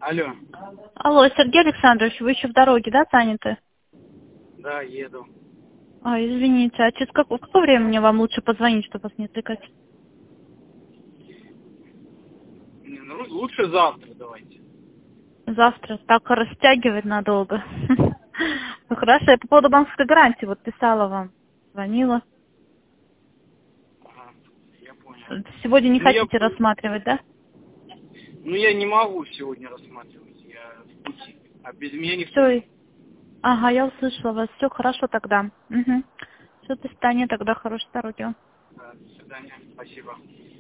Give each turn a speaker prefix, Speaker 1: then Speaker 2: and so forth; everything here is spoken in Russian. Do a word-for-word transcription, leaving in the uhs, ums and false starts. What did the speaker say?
Speaker 1: Алло.
Speaker 2: Алло, Сергей Александрович, вы еще в дороге, да, заняты?
Speaker 1: Да, еду.
Speaker 2: А, извините, а через как, в какое время мне вам лучше позвонить, чтобы вас не отвлекать?
Speaker 1: Не, ну, лучше завтра давайте.
Speaker 2: Завтра. Так растягивать надолго. Ну хорошо, я по поводу банковской гарантии вот писала вам, звонила.
Speaker 1: Ага, я понял.
Speaker 2: Сегодня не
Speaker 1: Ну я,
Speaker 2: хотите рассматривать, да?
Speaker 1: ну я не могу сегодня рассматривать, я в пути. А без меня никто не
Speaker 2: Все.
Speaker 1: может.
Speaker 2: Ага, я услышала вас. Все хорошо тогда. Угу. Все, до свидания тогда, хорошей дороги.
Speaker 1: Да, до свидания, спасибо.